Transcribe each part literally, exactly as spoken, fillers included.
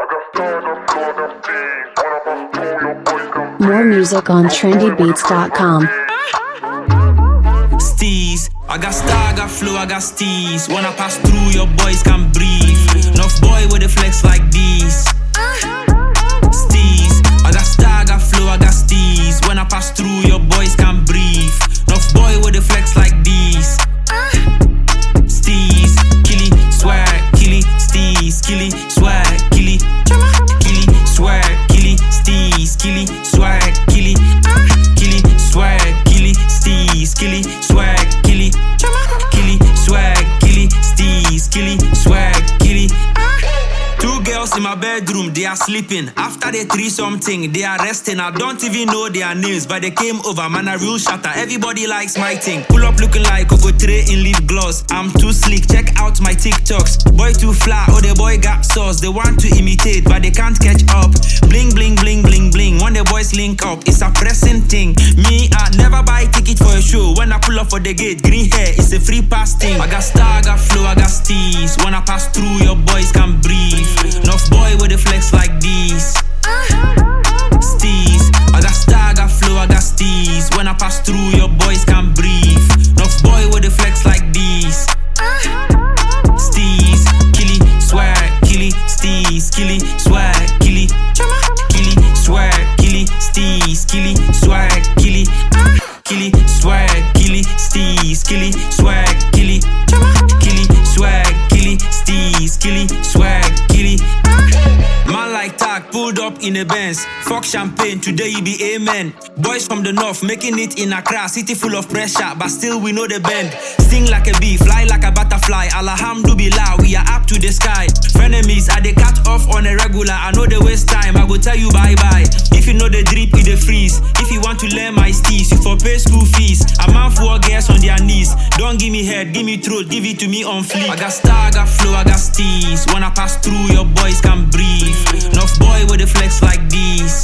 More music on trendy beats dot com. Steez, I got style, I got flow, I got steez. When I pass through, your boys can breathe. Enough boy with a flex like these. Steez, I got style, I got flow, I got steez. When I pass through, your boys can breathe. Enough boy with a flex like these. Steez, killy, swag, killy, steez, killy, swag, killy, killy, swag, killy, steez, killy, swag, killy, killy, swag, killy, steez, killy, swag, killy, killy, swag, killy, steez, killy, swag, killy. Two girls in my bedroom, they are sleeping. After they three something, they are resting. I don't even know their names, but they came over, man, a real shatter. Everybody likes my thing. Pull up looking like Coco Tray in lip gloss. I'm too slick, check out my TikToks. Boy too fly, oh the boy got sauce. They want to imitate, but they can't catch up. Bling, bling, bling, bling, bling. When the boys link up, it's a pressing thing. Me, I never buy ticket for a show. When I pull up for the gate, green hair, it's a free pass thing. I got star, I got flow, I got steez. When I pass through, your boys can breathe. Enough boy with a flex like these. Steez, I got style, I got flow, I got steez. When I pass through, your boys can breathe. Enough boy with a flex like these. Steez, killy, swag, killy, steez, killy, swag, killy, killy, swag, killy, steez, killy, swag, killy, killy, swag, killy, steez, killy, swag, killy, killy, swag, killy, steez, killy, swag, killy. Man like tag pulled up in a Benz. Fuck champagne, today you be amen. Boys from the north making it in Accra, city full of pressure, but still we know the bend. Sting like a bee, fly like a butterfly. Alhamdulillah, we are up to the sky. Frenemies, I they cut off on a regular. I know they waste time, I go tell you bye bye. If you know the drip, you the freeze. If you want to learn my steez, you for pay school fees. A man for girls on their knees. Don't give me head, give me throat, give it to me on fleek. I got star, I got flow, I got steez. When I pass through, your boys can breathe. Enough boy with a flex like these.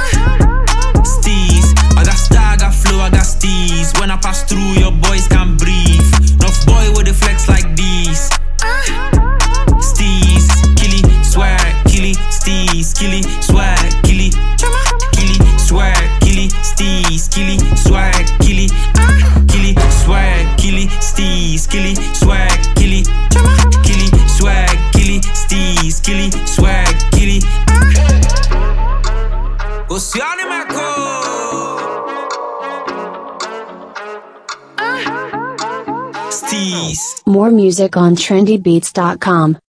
Steez, I got style, I got flow, I got steez. When I pass through, your boys can breathe. Enough boy with a flex like these. Steez, killy, swag, killy, steez, killy, swag, killy, killy, swag, killy, steez, killy, swag, killy, killy, swag, killy, steez, killy, swag, killy, killy, swag, killy, steez, killy, swag, killy. Oceane Marco. Steez. More music on trendy beats dot com.